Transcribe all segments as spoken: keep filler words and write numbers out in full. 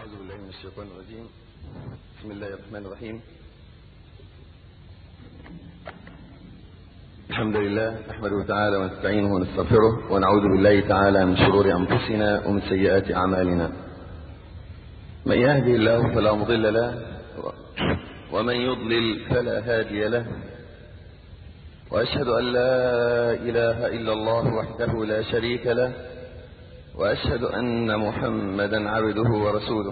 أعوذ بالله من الشيطان الرجيم. بسم الله الرحمن الرحيم. الحمد لله نحمده تعالى ونستعينه ونستغفره ونعوذ بالله تعالى من شرور أنفسنا ومن سيئات أعمالنا. من يهدي الله فلا مضل له ومن يضلل فلا هادي له، وأشهد أن لا إله إلا الله وحده لا شريك له، وأشهد أن محمدا عبده ورسوله.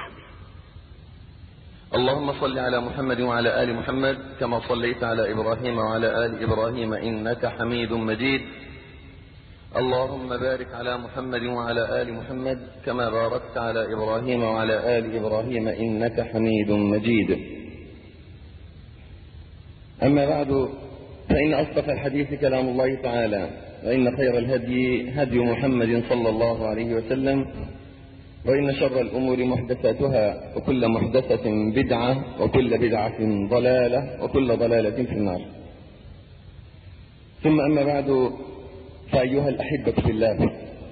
اللهم صل على محمد وعلى آل محمد كما صليت على إبراهيم وعلى آل إبراهيم إنك حميد مجيد. اللهم بارك على محمد وعلى آل محمد كما باركت على إبراهيم وعلى آل إبراهيم إنك حميد مجيد. أما بعد، فإن أصدق الحديث كلام الله تعالى، وإن خير الهدي هدي محمد صلى الله عليه وسلم، وإن شر الأمور محدثاتها، وكل محدثة بدعة، وكل بدعة ضلالة، وكل ضلالة في النار. ثم أما بعد، فأيها الأحبة في الله،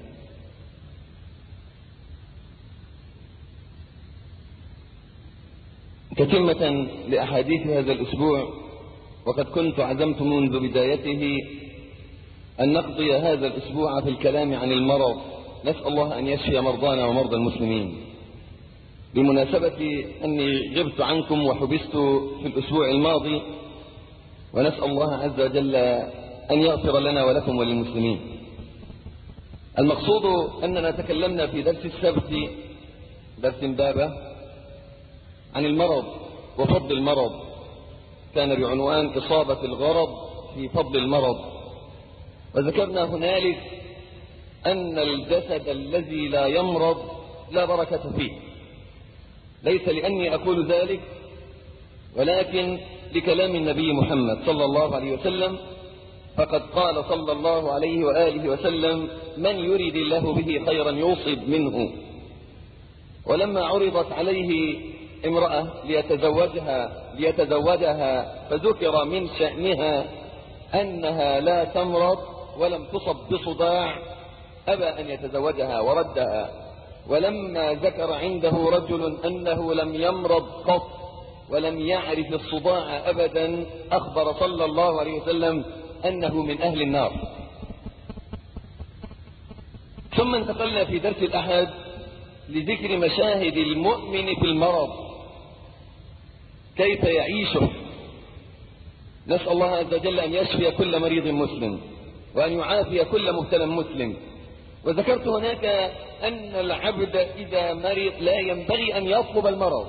تتمة لأحاديث هذا الأسبوع، وقد كنت عزمت منذ بدايته أن نقضي هذا الأسبوع في الكلام عن المرض. نسأل الله أن يشفي مرضانا ومرضى المسلمين. بمناسبة أني غبت عنكم وحبست في الأسبوع الماضي، ونسأل الله عز وجل أن يغفر لنا ولكم وللمسلمين. المقصود أننا تكلمنا في درس السبت، درس بابه، عن المرض وفضل المرض، كان بعنوان إصابة الغرض في فضل المرض. وذكرنا هنالك أن الجسد الذي لا يمرض لا بركة فيه، ليس لأني أقول ذلك، ولكن لكلام النبي محمد صلى الله عليه وسلم، فقد قال صلى الله عليه وآله وسلم: من يريد الله به خيرا يصب منه. ولما عرضت عليه امرأة ليتزوجها ليتزوجها فذكر من شأنها أنها لا تمرض ولم تصب بصداع، أبى أن يتزوجها وردها. ولما ذكر عنده رجل أنه لم يمرض قط ولم يعرف الصداع أبدا، أخبر صلى الله عليه وسلم أنه من أهل النار. ثم انتقلنا في درس الأحد لذكر مشاهد المؤمن في المرض، كيف يعيشه. نسأل الله عز وجل أن يشفي كل مريض مسلم، وأن يعافي كل مبتلى مسلم. وذكرت هناك أن العبد إذا مرض لا ينبغي أن يطلب المرض،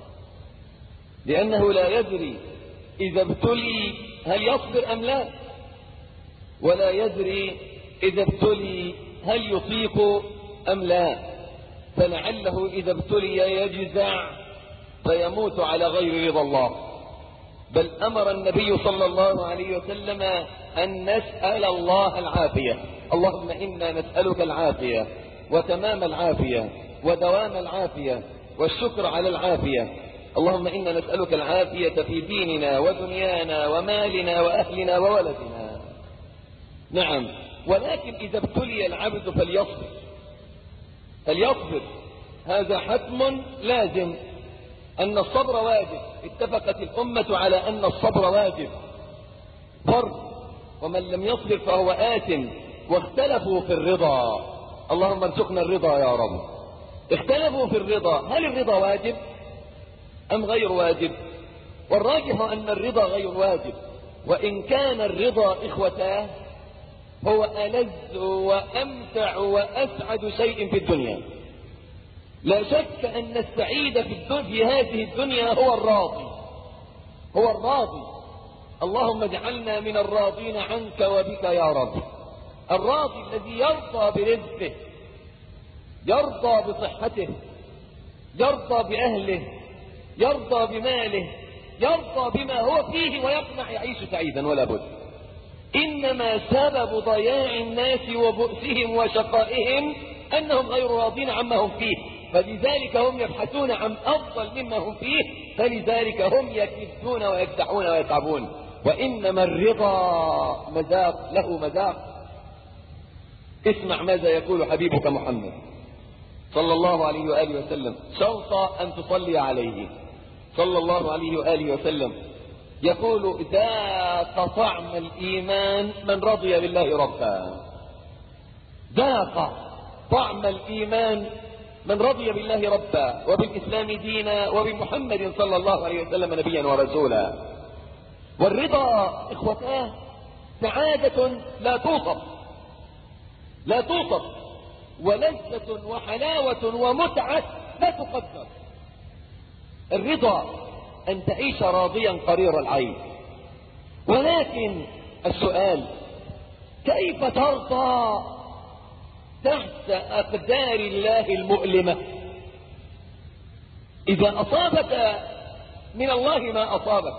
لأنه لا يدري إذا ابتلي هل يصبر أم لا، ولا يدري إذا ابتلي هل يطيق أم لا، فلعله إذا ابتلي يجزع فيموت على غير رضا الله. بل أمر النبي صلى الله عليه وسلم أن نسأل الله العافية. اللهم إنا نسألك العافية وتمام العافية ودوام العافية والشكر على العافية. اللهم إنا نسألك العافية في ديننا ودنيانا ومالنا وأهلنا وولدنا. نعم، ولكن إذا ابتلي العبد فليصبر فليصبر هذا حتم لازم، أن الصبر واجب. اتفقت الأمة على أن الصبر واجب فرض، ومن لم يصبر فهو آثم. واختلفوا في الرضا، اللهم ارزقنا الرضا يا رب. اختلفوا في الرضا، هل الرضا واجب أم غير واجب؟ والراجح أن الرضا غير واجب، وإن كان الرضا إخوتاه هو ألذ وأمتع وأسعد شيء في الدنيا. لا شك أن السعيد في, في هذه الدنيا هو الراضي هو الراضي اللهم اجعلنا من الراضين عنك وبك يا رب. الراضي الذي يرضى برزقه، يرضى بصحته، يرضى بأهله، يرضى بماله، يرضى بما هو فيه ويقنع يعيش سعيدا ولا بد. إنما سبب ضياع الناس وبؤسهم وشقائهم أنهم غير راضين عما هم فيه، فلذلك هم يبحثون عن أفضل مما هم فيه، فلذلك هم يكدون ويكدحون ويتعبون. وإنما الرضا مذاق، له مذاق. اسمع ماذا يقول حبيبك محمد صلى الله عليه وآله وسلم شرط أن تصلي عليه صلى الله عليه وآله وسلم يقول ذاق طعم الإيمان من رضي بالله ربا. ذاق طعم الإيمان من رضي بالله ربا وبالإسلام دينا وبمحمد صلى الله عليه وسلم نبيا ورسولا. والرضا إخوتاه سعادة لا توصف لا توصف ولذة وحلاوة ومتعة لا تقدر. الرضا أن تعيش راضيا قرير العين. ولكن السؤال كيف ترضى تحت أقدار الله المؤلمة؟ إذا أصابك من الله ما أصابك،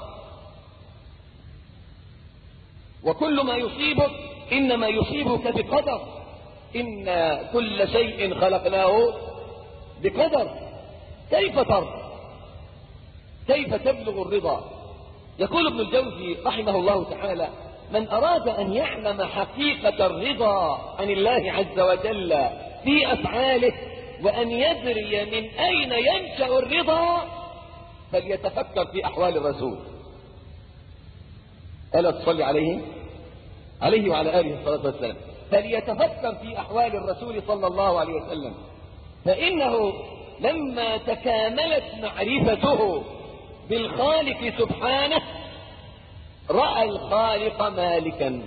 وكل ما يصيبك إنما يصيبك بقدر، إن كل شيء خلقناه بقدر. كيف ترضى؟ كيف تبلغ الرضا؟ يقول ابن الجوزي رحمه الله تعالى من أراد أن يعلم حقيقة الرضا عن الله عز وجل في أفعاله وأن يدري من أين ينشأ الرضا فليتفكر في أحوال الرسول. ألا تصلي عليه عليه وعلى آله الصلاة والسلام. فليتفكر في أحوال الرسول صلى الله عليه وسلم، فإنه لما تكاملت معرفته بالخالق سبحانه رأى الخالق مالكا.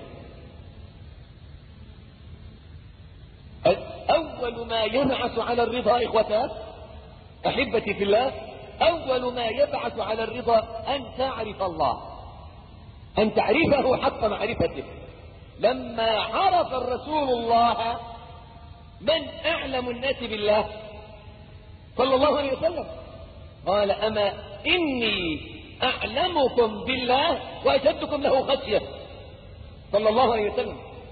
أول ما يبعث على الرضا إخوتات أحبتي في الله، أول ما يبعث على الرضا أن تعرف الله، أن تعرفه حق معرفته. لما عرف الرسول الله من أعلم الناس بالله صلى الله عليه وسلم قال أما إني أعلمكم بالله وأشدكم له خشية صلى الله عليه وسلم.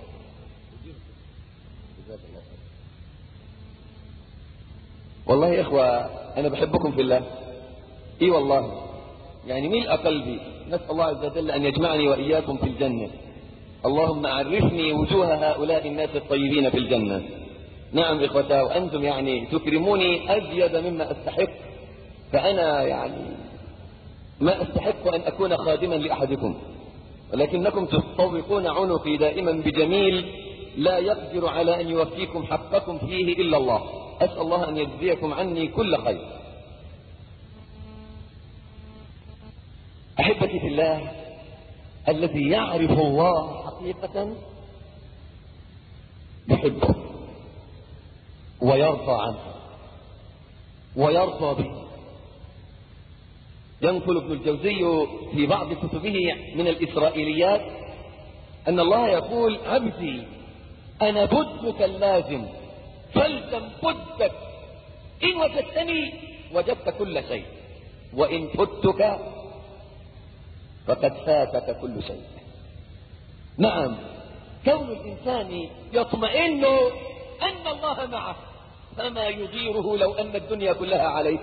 والله يا إخوة أنا بحبكم في الله، إي والله، يعني ملء قلبي. نسأل الله عز وجل أن يجمعني وإياكم في الجنة. اللهم عرفني وجوه هؤلاء الناس الطيبين في الجنة. نعم إخوتاه، وأنتم يعني تكرموني أزيد مما أستحق، فأنا يعني ما أستحق أن أكون خادما لأحدكم، ولكنكم تطوقون عنقي دائما بجميل لا يقدر على أن يوفيكم حقكم فيه إلا الله. أسأل الله أن يجزيكم عني كل خير. أحبتي في الله، الذي يعرف الله حقيقة يحبه ويرضى عنه ويرضى به. ينقل ابن الجوزي في بعض كتبه من الإسرائيليات أن الله يقول عبدي أنا بدك اللازم فالزم بدك، إن وجدتني وجدت كل شيء، وإن فتك فقد فاتك كل شيء. نعم، كون الإنسان يطمئن أن الله معه فما يضيره لو أن الدنيا كلها عليه.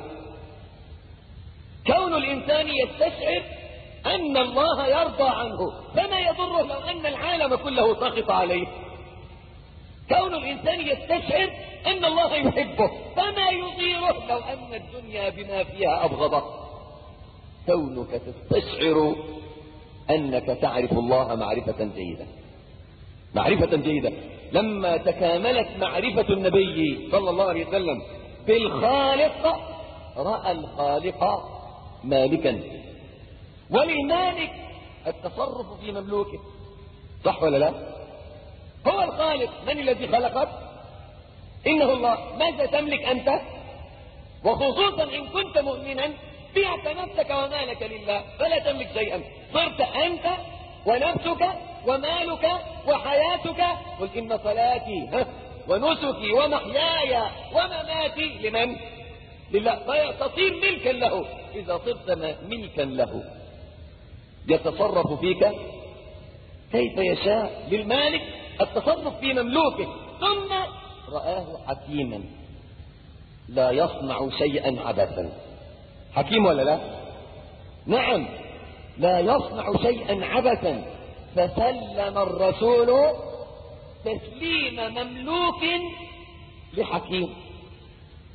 كون الإنسان يستشعر أن الله يرضى عنه فما يضره لو أن العالم كله سخط عليه. كون الإنسان يستشعر أن الله يحبه فما يضيره لو أن الدنيا بما فيها أبغضه. كونك تستشعر أنك تعرف الله معرفة جيدة معرفة جيدة. لما تكاملت معرفة النبي صلى الله عليه وسلم بالخالق رأى الخالق مالكا. وللمالك التصرف في مملوكه، صح ولا لا؟ هو الخالق. من الذي خلقك؟ إنه الله. ماذا تملك أنت؟ وخصوصا إن كنت مؤمنا بعت نفسك ومالك لله فلا تملك شيئا. صرت أنت ونفسك ومالك وحياتك. قل إن صلاتي ونسكي ومحياي ومماتي لمن؟ لله. فتصير ملكا له. إذا صرت ملكا له يتصرف فيك كيف يشاء. للمالك التصرف في مملوكه. ثم رآه حكيما لا يصنع شيئا عبثا. حكيم ولا لا؟ نعم، لا يصنع شيئا عبثا. فسلم الرسول تسليم مملوك لحكيم.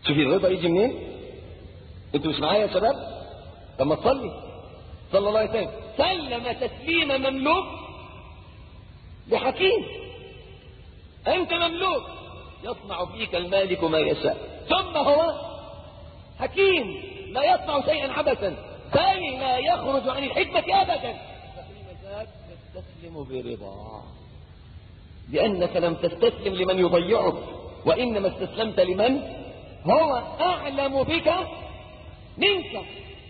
شوفي الرضا يجي منين؟ انتوا مش معايا يا شباب؟ لما تصلي صلى الله عليه وسلم سلم تسليم مملوك لحكيم. انت مملوك يصنع فيك المالك ما يشاء، ثم هو حكيم لا يصنع شيئا عبثا بل لا يخرج عن الحكمة ابدا. فحين ذاك تستسلم برضا، لانك لم تستسلم لمن يضيعك، وانما استسلمت لمن هو اعلم بك منك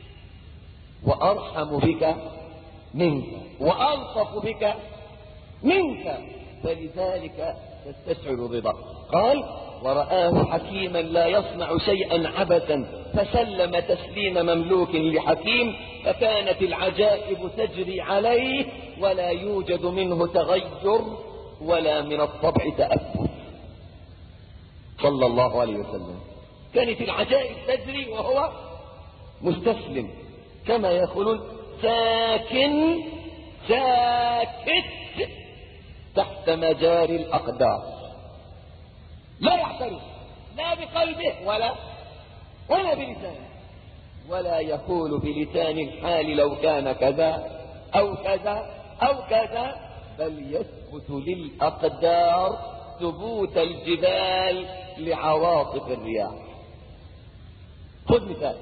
وارحم بك منك والطف بك منك، فلذلك تستشعر الرضا. قال ورآه حكيما لا يصنع شيئا عبثا فسلم تسليم مملوك لحكيم، فكانت العجائب تجري عليه ولا يوجد منه تغير ولا من الطبع تأثر صلى الله عليه وسلم. كانت العجائب تجري وهو مستسلم، كما يقولون ساكن ساكت تحت مجاري الأقدار، لا يعترف لا بقلبه ولا ولا بلسانه، ولا يقول بلسان الحال لو كان كذا أو كذا أو كذا، بل يثبت للأقدار ثبوت الجبال لعواصف الرياح. خذ مثال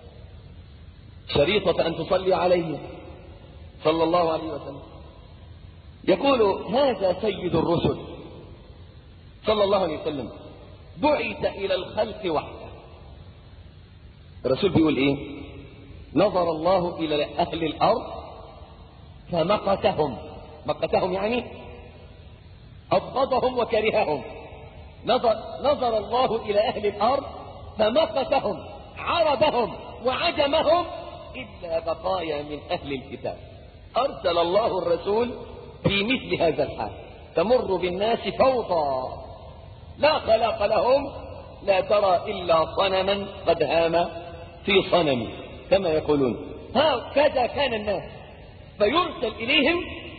شريطة أن تصلي عليه صلى الله عليه وسلم. يقول هذا سيد الرسل صلى الله عليه وسلم بعث إلى الخلق وحده. الرسول بيقول إيه؟ نظر الله إلى أهل الأرض فمقتهم، مقتهم يعني أبغضهم وكرههم. نظر, نظر الله إلى أهل الأرض فمقتهم عربهم وعجمهم إلا بقايا من أهل الكتاب. أرسل الله الرسول في مثل هذا الحال تمر بالناس فوضى لا خلاق لهم، لا ترى إلا صنما قد هام في صنم كما يقولون. هكذا كان الناس، فيرسل إليهم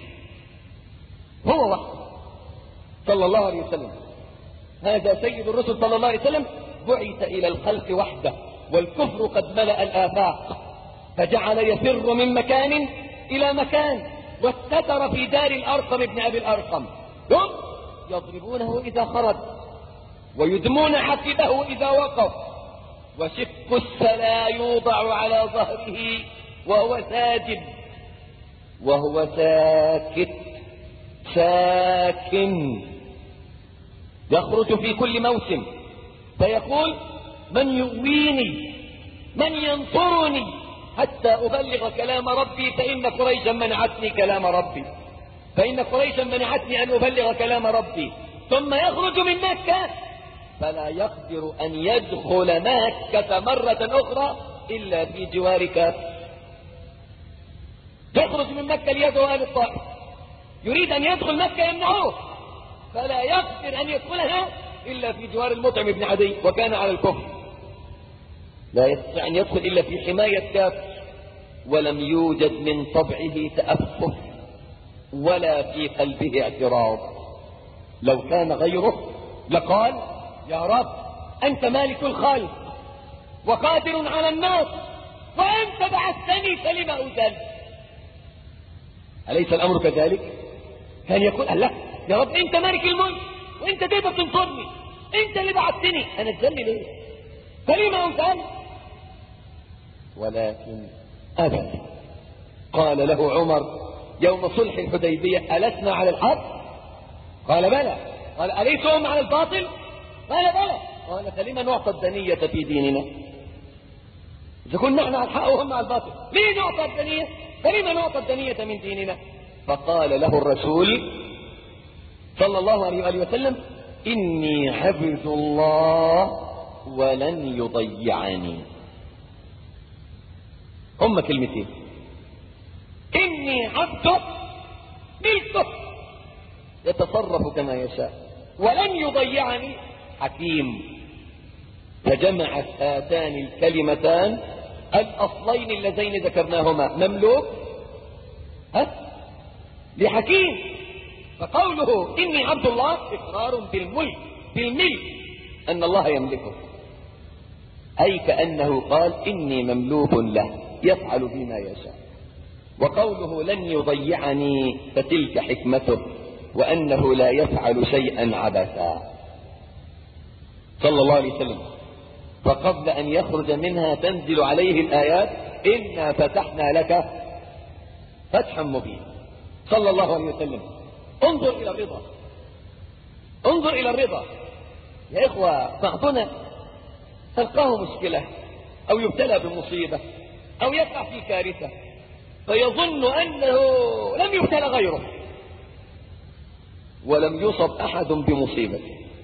هو وحده صلى الله عليه وسلم. هذا سيد الرسل صلى الله عليه وسلم بعث إلى الخلق وحده، والكفر قد ملأ الآفاق فجعل يفر من مكان إلى مكان، واستتر في دار الأرقم ابن أبي الأرقم، هم يضربونه إذا خرج ويدمون حسبه إذا وقف، وشق السلا يوضع على ظهره وهو ساجد وهو ساكت ساكن، يخرج في كل موسم فيقول من يؤويني من ينصرني حتى أبلغ كلام ربي، فإن قريشا منعتني كلام ربي فإن قريشا منعتني أن أبلغ كلام ربي. ثم يخرج من مكة فلا يقدر أن يدخل مكة مرة أخرى إلا في جوار كافر. يخرج من مكة ليدعو أهل الطائف، يريد أن يدخل مكة يمنعوه، فلا يقدر أن يدخلها إلا في جوار المطعم بن عدي وكان على الكفر، لا يستطيع أن يدخل إلا في حماية كافر، ولم يوجد من طبعه تأفف ولا في قلبه اعتراض. لو كان غيره لقال يا رب أنت مالك الخلق وقادر على الناس وأنت بعثتني فلم أذل. أليس الأمر كذلك؟ كان يقول الله يا رب أنت مالك الملك وأنت تقدر تنصرني، أنت اللي بعثتني، أنا أتذل ليه؟ فلم أذل؟ ولكن أبدا. قال له عمر يوم صلح الحديبية ألسنا على الحق؟ قال بلى. قال أليسهم على الباطل؟ قال بلى. قال فلما نعطى الدنية في ديننا؟ إذا كنا نحن على الحق وهم على الباطل ليه نعطى الدنية؟ فلما نعطى الدنية من ديننا؟ فقال له الرسول صلى الله عليه وآله وسلم إني عبد الله ولن يضيعني. هم كلمتين، إني عبده ملكه يتصرف كما يشاء ولن يضيعني حكيم. فجمعت هاتان الكلمتان الأصلين اللذين ذكرناهما مملوك ها لحكيم. فقوله إني عبد الله إقرار بالملك بالملك أن الله يملكه، أي كأنه قال إني مملوك له يفعل بما يشاء. وقوله لن يضيعني فتلك حكمته وأنه لا يفعل شيئا عبثا صلى الله عليه وسلم. فقبل أن يخرج منها تنزل عليه الآيات إنا فتحنا لك فتحا مبينا صلى الله عليه وسلم. انظر إلى الرضا، انظر إلى الرضا يا إخوة. بعضنا تلقاه مشكلة أو يبتلى بمصيبة أو يقع في كارثة فيظن أنه لم يبتلى غيره ولم يصب أحد بمصيبة.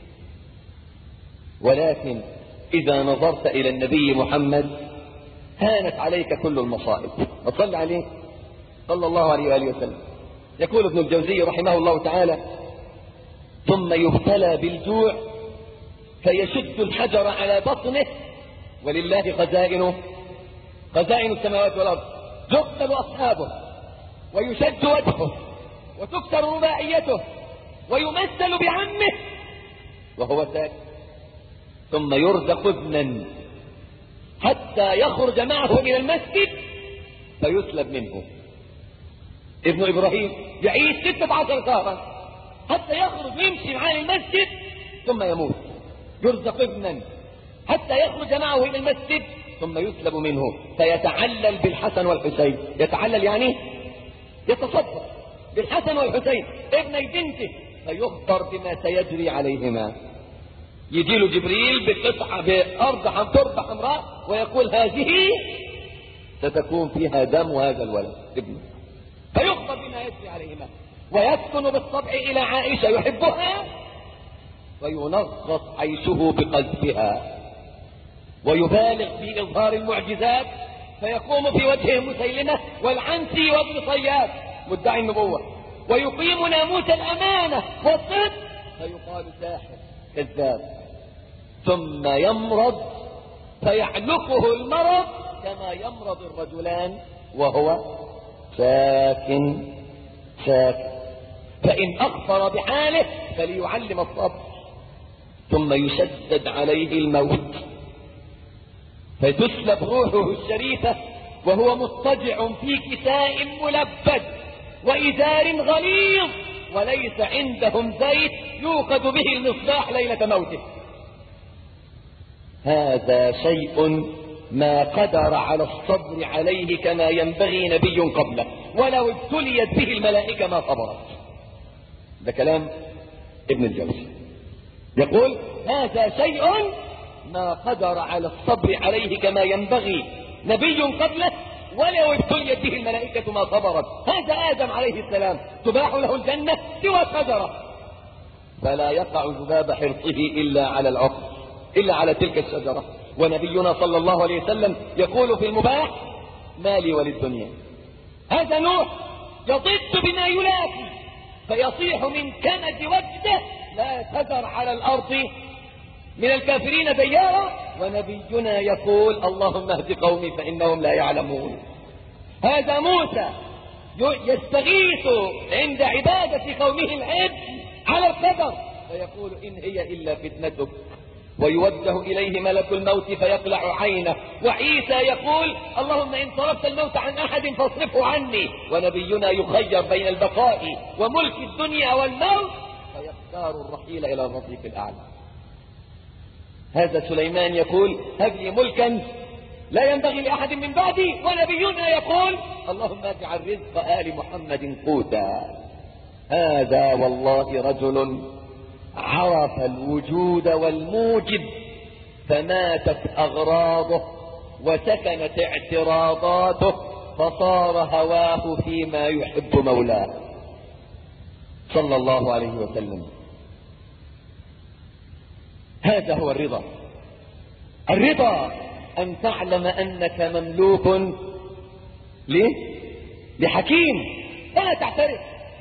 ولكن إذا نظرت إلى النبي محمد هانت عليك كل المصائب. وصل عليه صلى الله عليه وآله وسلم. يقول ابن الجوزي رحمه الله تعالى ثم يبتلى بالجوع فيشد الحجر على بطنه ولله خزائن خزائن السماوات والأرض. يقتل أصحابه ويشد وجهه وتكسر رباعيته ويمثل بعمه وهو ساكت، ثم يرزق ابنا حتى يخرج معه إلى المسجد فيسلب منه. ابن إبراهيم يعيش ستة عشر شهرا حتى يخرج ويمشي معاه المسجد ثم يموت. يرزق ابنا حتى يخرج معه إلى المسجد ثم يسلب منه فيتعلل بالحسن والحسين. يتعلل يعني يتصدق بالحسن والحسين ابني بنته فيخبر بما سيجري عليهما. يجي له جبريل بقطعة بأرض تربة حمراء ويقول هذه ستكون فيها دم هذا الولد ابنه، فيخبر بما يجري عليهما. ويسكن بالطبع إلى عائشة يحبها وينغص عيشه بقذفها ويبالغ في إظهار المعجزات فيقوم في وجهه مسيلمة والعنسي وابن صياد مدعي النبوة ويقيم ناموس الأمانة والصدق فيقال ساحر كذاب. ثم يمرض فيعلقه المرض كما يمرض الرجلان وهو ساكن ساكن. فإن أخبر بحاله فليعلم الصبر. ثم يشدد عليه الموت فتسلب روحه الشريفة وهو مضطجع في كساء ملبد وإزار غليظ وليس عندهم زيت يوقد به المصباح ليلة موته. هذا شيء ما قدر على الصبر عليه كما ينبغي نبي قبله ولو ابتليت به الملائكة ما صبرت. ده كلام ابن الجوزي يقول هذا شيء ما قدر على الصبر عليه كما ينبغي نبي قبله ولو ابتليت به الملائكة ما صبرت. هذا آدم عليه السلام تباح له الجنة سوى شجرة فلا يقع ذباب حرصه إلا على العقل إلا على تلك الشجرة. ونبينا صلى الله عليه وسلم يقول في المباح ما لي وللدنيا. هذا نوح يضد بما يلاقي فيصيح من كمد وجده لا تذر على الأرض من الكافرين ديارا. ونبينا يقول اللهم اهد قومي فإنهم لا يعلمون. هذا موسى يستغيث عند عبادة قومه العجل على القدر فيقول إن هي إلا فتنتك ويوجه إليه ملك الموت فيقلع عينه. وعيسى يقول اللهم إن صرفت الموت عن أحد فاصرفه عني. ونبينا يخير بين البقاء وملك الدنيا والموت فيختار الرحيل إلى الرفيق الأعلى. هذا سليمان يقول هب لي ملكا لا ينبغي لأحد من بعدي. ونبينا يقول اللهم اجعل رزق آل محمد قوتا. هذا والله رجل عرف الوجود والموجب فماتت أغراضه وسكنت اعتراضاته فصار هواه فيما يحب مولاه صلى الله عليه وسلم. هذا هو الرضا. الرضا أن تعلم أنك مملوك ليه؟ لحكيم فلا تعترف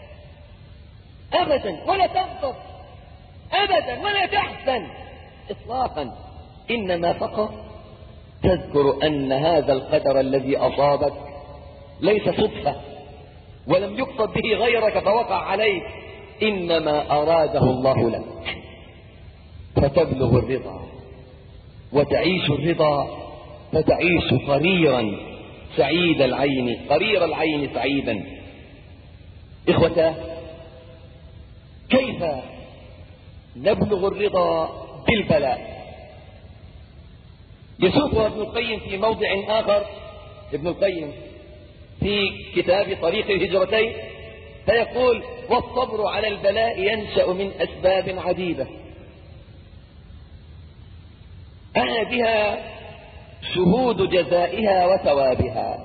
أبدا ولا تغضب أبدا ولا تحزن إطلاقا. إنما فقط تذكر أن هذا القدر الذي أصابك ليس صدفة ولم يقصد به غيرك فوقع عليك إنما أراده الله لك فتبلغ الرضا. وتعيش الرضا فتعيش قريرا سعيد العين، قرير العين سعيدا. إخوة، كيف نبلغ الرضا بالبلاء؟ يسوقها ابن القيم في موضع آخر، ابن القيم في كتاب طريق الهجرتين، فيقول: والصبر على البلاء ينشأ من أسباب عديدة، أنا بها شهود جزائها وثوابها.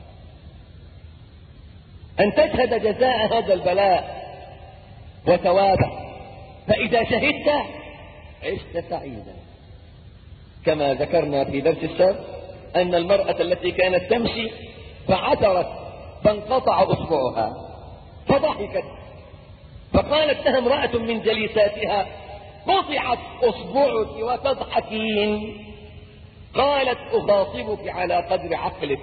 أن تشهد جزاء هذا البلاء وثوابه، فإذا شهدت عشت سعيدا. كما ذكرنا في درس السابق أن المرأة التي كانت تمشي فعثرت فانقطع أصبعها فضحكت، فقالت لها امرأة من جليساتها: قطعت أصبعك وتضحكين؟ قالت: أخاطبك على قدر عقلك،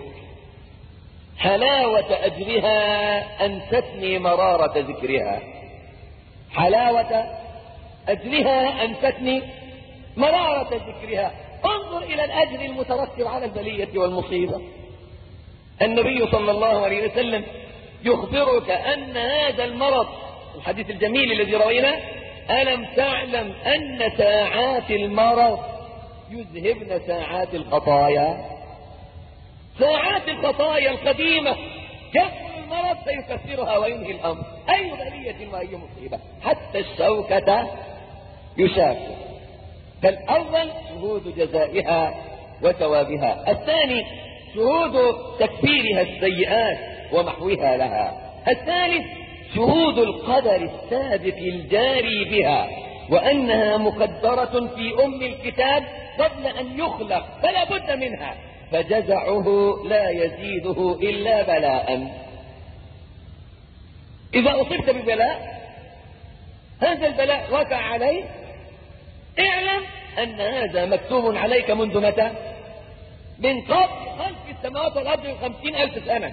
حلاوة أجرها أنستني مرارة ذكرها. حلاوة أجرها أنستني مرارة ذكرها. انظر إلى الأجر المترتب على البلية والمصيبة. النبي صلى الله عليه وسلم يخبرك أن هذا المرض، الحديث الجميل الذي رويناه: ألم تعلم أن ساعات المرض يذهبن ساعات الخطايا؟ ساعات الخطايا القديمة يكفر المرض فيكفرها وينهي الأمر. أي بلية وأي مصيبة، حتى الشوكة يشافى. فالأول شهود جزائها وثوابها، الثاني شهود تكفيرها السيئات ومحوها لها، الثالث شهود القدر السابق الجاري بها، وأنها مقدرة في أم الكتاب قبل أن يخلق فلا بد منها، فجزعه لا يزيده إلا بلاء. إذا أصبت ببلاء، هذا البلاء وقع عليك، اعلم أن هذا مكتوب عليك منذ متى؟ من قبل خلق السماوات والأرض بخمسين ألف سنة.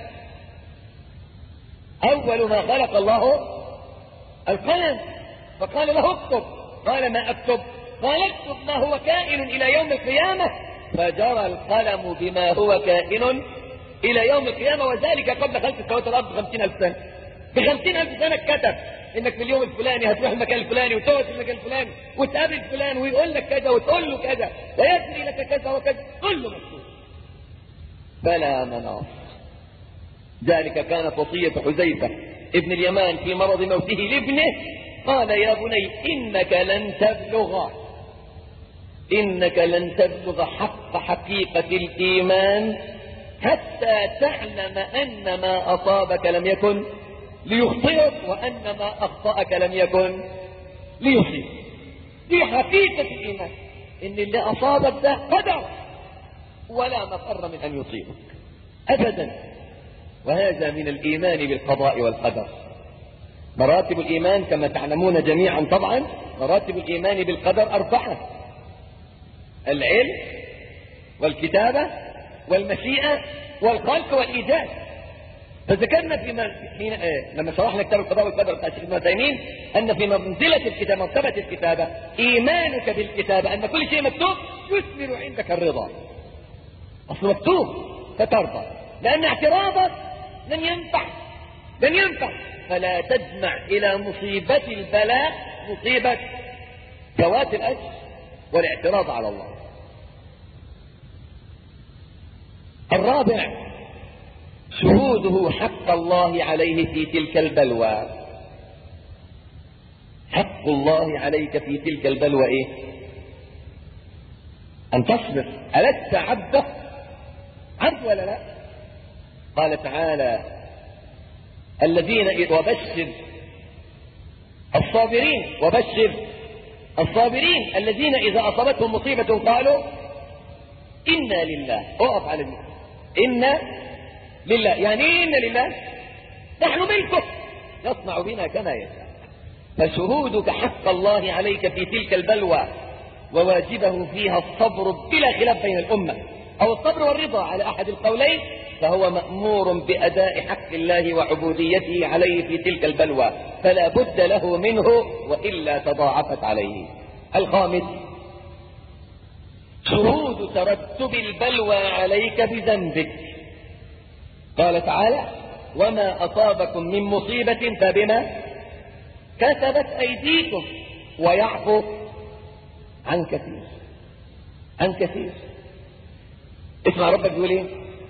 أول ما خلق الله القلم، فقال له اكتب، قال ما أكتب؟ قال اكتب ما هو كائن إلى يوم القيامة، فجرى القلم بما هو كائن إلى يوم القيامة، وذلك قبل خلق السماوات والأرض بخمسين ألف سنة. بخمسين ألف سنة كتب إنك في اليوم الفلاني هتروح المكان الفلاني وتقعد في المكان الفلاني وتقابل فلان ويقول لك كذا وتقول له كذا ويجري لك كذا وكذا، كله مكتوب. فلا مناص. ذلك كانت وصية حذيفة ابن اليمان في مرض موته لابنه، قال: يا بني إنك لن تبلغ إنك لن تبلغ حق حقيقة الإيمان حتى تعلم أن ما أصابك لم يكن ليخطئك، وأن ما أخطأك لم يكن ليصيبك. دي حقيقة الإيمان، إن اللي أصابك ده قدر ولا مفر من أن يصيبك أبدا. وهذا من الإيمان بالقضاء والقدر. مراتب الإيمان كما تعلمون جميعا طبعا، مراتب الإيمان بالقدر أربعة: العلم والكتابة والمشيئة والخلق والإيجاد. فذكرنا في حين لما شرحنا كتاب القضاء والقدر بتاع الشيخ ابن تيمية أن في منزلة الكتابة، مرتبة الكتابة، إيمانك بالكتابة أن كل شيء مكتوب يثمر عندك الرضا. أصل مكتوب فترضى، لأن اعتراضك لن ينفع لن ينفع فلا تجمع إلى مصيبة البلاء مصيبة فوات الأجر والاعتراض على الله. الرابع شهوده حق الله عليه في تلك البلوى. حق الله عليك في تلك البلوى ايه؟ ان تصبر. ألست عبده؟ عبد ولا لا؟ قال تعالى: الذين وبشر الصابرين وبشر الصابرين الذين إذا أصابتهم مصيبة قالوا إنا لله. اقف على دي، إنا لله. يعني إيه إنا لله؟ نحن ملكه يصنع بنا كما يشاء. فشهودك حق الله عليك في تلك البلوى وواجبه فيها الصبر بلا خلاف بين الأمة، أو الصبر والرضا على أحد القولين، فهو مأمور بأداء حق الله وعبوديته عليه في تلك البلوى، فلا بد له منه وإلا تضاعفت عليه. الخامس شهود ترتب البلوى عليك بذنبك. قال تعالى وما أصابكم من مصيبة فبما كسبت أيديكم ويعفو عن كثير عن كثير. اسمع ربك يقول ايه؟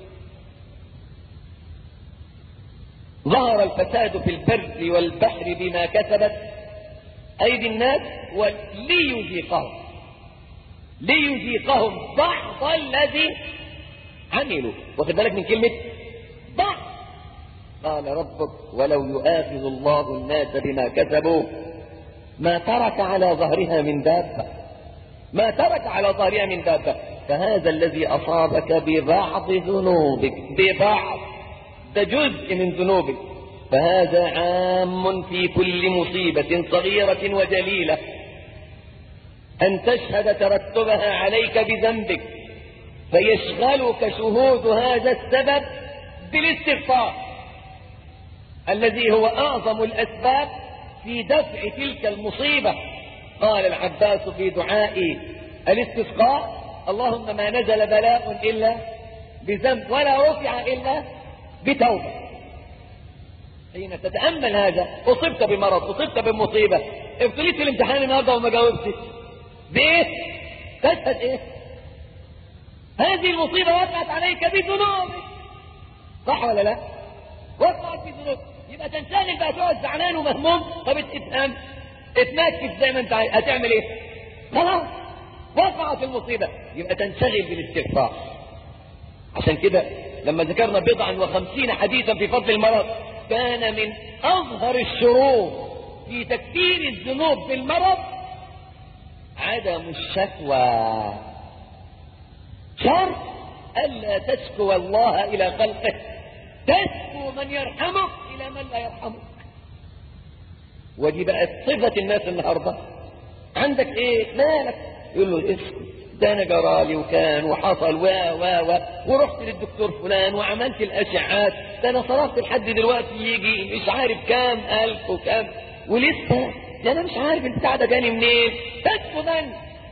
ظهر الفساد في البر والبحر بما كسبت أيدي الناس وليذيقهم ليذيقهم بعض الذي عملوا. واخد بالك من كلمة بعض؟ قال ربك ولو يؤاخذ الله الناس بما كسبوا ما ترك على ظهرها من دابة ما ترك على ظهرها من دابة. فهذا الذي أصابك ببعض ذنوبك ببعض ده جزء من ذنوبك فهذا عام في كل مصيبة صغيرة وجليلة أن تشهد ترتبها عليك بذنبك فيشغلك شهود هذا السبب بالاستغفار الذي هو أعظم الأسباب في دفع تلك المصيبة. قال العباس في دعاء الاستسقاء اللهم ما نزل بلاء إلا بذنب ولا رفع إلا بتوبة. حين تتأمل هذا أصبت بمرض أصبت بمصيبة ابتليت في الامتحان النهارده وما جاوبتش بإيه؟ تشهد إيه؟ هذه المصيبة وقعت عليك بذنوبك صح ولا لا؟ وقعت بذنوبك يبقى تنشغل بقى تقعد زعلان ومهموم. طب اتفهم اتنكس زي ما انت عايز هتعمل ايه؟ خلاص وقعت المصيبة يبقى تنشغل بالاستغفار. عشان كده لما ذكرنا بضعا وخمسين حديثا في فضل المرض كان من أظهر الشروط في تكفير الذنوب في المرض عدم الشكوى. شرط ألا تشكو الله إلى خلقه تشكو من يرحمك إلى من لا يرحمك. ودي بقت صفة الناس النهاردة. عندك ايه مالك؟ يقول له اسكت ده انا جرالي وكان وحصل و و و ورحت للدكتور فلان وعملت الاشعاعات ده انا صرفت لحد دلوقتي يجي مش عارف كام الف وكام ولسه ده انا مش عارف البتاع ده جاني منين. تشكو من؟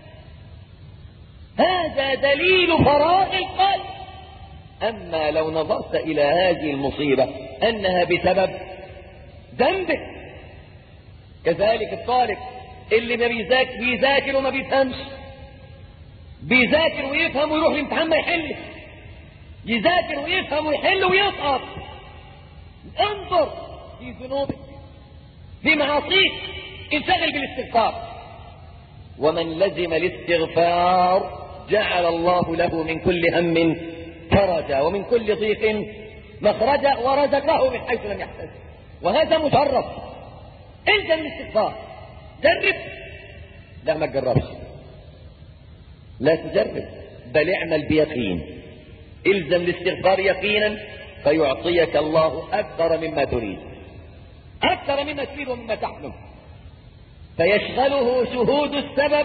هذا دليل فراغ القلب. اما لو نظرت الى هذه المصيبة انها بسبب ذنبك كذلك الطالب اللي ما بيذاكر بيذاكر وما بيفهمش بيذاكر ويفهم ويروح الامتحان ما يحلش يذاكر ويفهم ويحل ويسقط. انظر في ذنوبك في معاصيك انشغل بالاستغفار. ومن لزم الاستغفار جعل الله له من كل هم فرجا ومن كل ضيق مخرجا ورزقه من حيث لم يحتسب. وهذا مجرب. الزم الاستغفار. جرب؟ لا ما تجربش لا تجرب بل اعمل بيقين. الزم الاستغفار يقينا فيعطيك الله اكثر مما تريد اكثر مما تريد ومما تحلم. فيشغله شهود السبب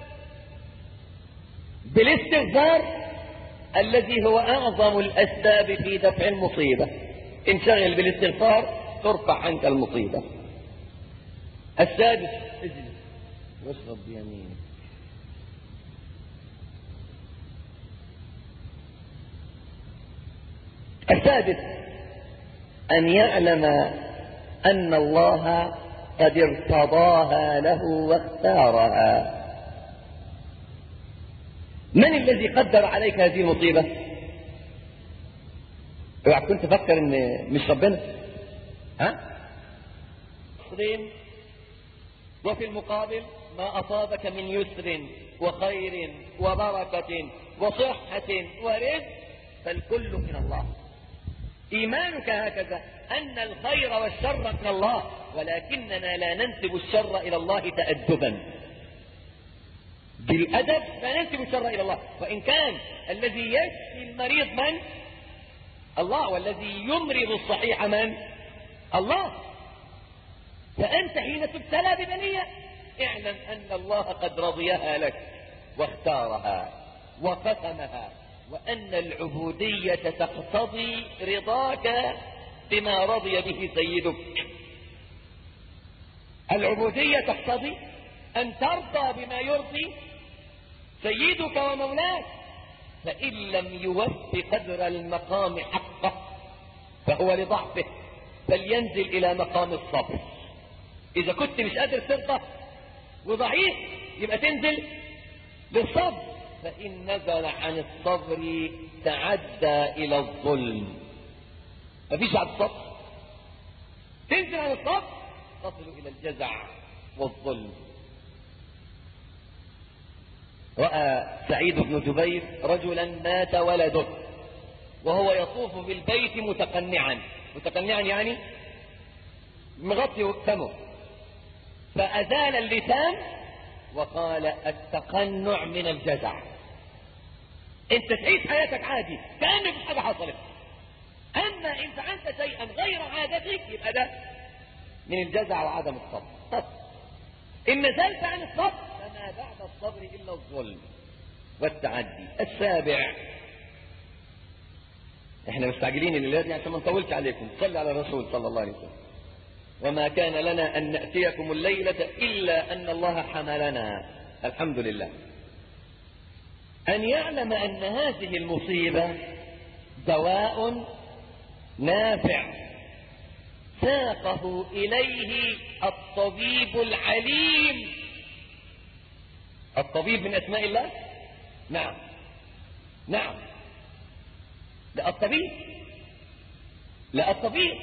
بالاستغفار الذي هو اعظم الاسباب في دفع المصيبة. انشغل بالاستغفار ترفع عنك المصيبة. السادس اجلس واشرب بيمينك. السادس أن يعلم أن الله قد ارتضاها له واختارها. من الذي قدر عليك هذه المصيبة؟ اوعى كنت تفكر ان مش ربنا. ها؟ وفي المقابل ما أصابك من يسر وخير وبركة وصحة ورزق فالكل من الله. إيمانك هكذا أن الخير والشر من الله ولكننا لا ننسب الشر إلى الله تأدبا. بالأدب لا ننسب الشر إلى الله. وإن كان الذي يشفي المريض من؟ الله. والذي يمرض الصحيح من؟ الله. فأنت حين تبتلى ببلية اعلم أن الله قد رضيها لك واختارها وقسمها وأن العبودية تقتضي رضاك بما رضي به سيدك. العبودية تقتضي أن ترضى بما يرضي سيدك ومولاك، فإن لم يوف قدر المقام حقه فهو لضعفه، فلينزل إلى مقام الصبر. إذا كنت مش قادر ترضى وضعيف يبقى تنزل للصبر، فإن نزل عن الصبر تعدى إلى الظلم. مفيش بعد الصبر، تنزل عن الصبر تصل إلى الجزع والظلم. رأى سعيد بن جبير رجلا مات ولده وهو يطوف بالبيت متقنعا، متقنعا يعني مغطي فمه، فأزال اللسان وقال التقنع من الجزع. انت تعيش حياتك عادي كأن مفيش حاجة حصلت، اما ان فعلت شيئا غير عادتك يبقى ده من الجزع وعدم الصبر. طب ان نزلت عن الصبر فما بعد الصبر الا الظلم والتعدي. السابع، احنا مستعجلين الليلة دي عشان ما نطولش عليكم، صلي على الرسول صلى الله عليه وسلم. وما كان لنا ان نأتيكم الليلة الا ان الله حملنا، الحمد لله. ان يعلم ان هذه المصيبة دواء نافع ساقه اليه الطبيب العليم. الطبيب من اسماء الله؟ نعم نعم، لا الطبيب، لا الطبيب.